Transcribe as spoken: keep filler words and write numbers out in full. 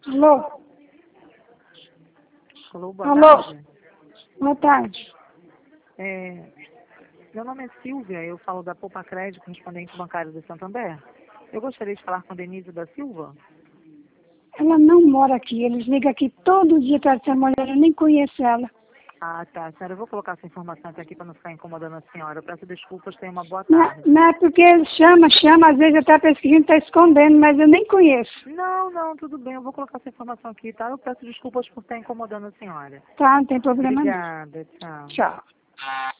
Alô? Alô, boa Alô? tarde. Boa tarde. É, meu nome é Silvia, eu falo da Poupa Crédito, correspondente bancário do Santander. Eu gostaria de falar com a Denise da Silva. Ela não mora aqui. Eles ligam aqui todo dia para essa mulher. Eu nem conheço ela. Ah, tá. Senhora, eu vou colocar essa informação aqui para não ficar incomodando a senhora. Eu peço desculpas, tenha uma boa Não, tarde. não é porque ele chama, chama. Às vezes até a pesquisa está escondendo, mas eu nem conheço. Não, não, tudo bem. Eu vou colocar essa informação aqui, tá? Eu peço desculpas por estar incomodando a senhora. Tá, não tem problema não. Obrigada, tchau. Tchau.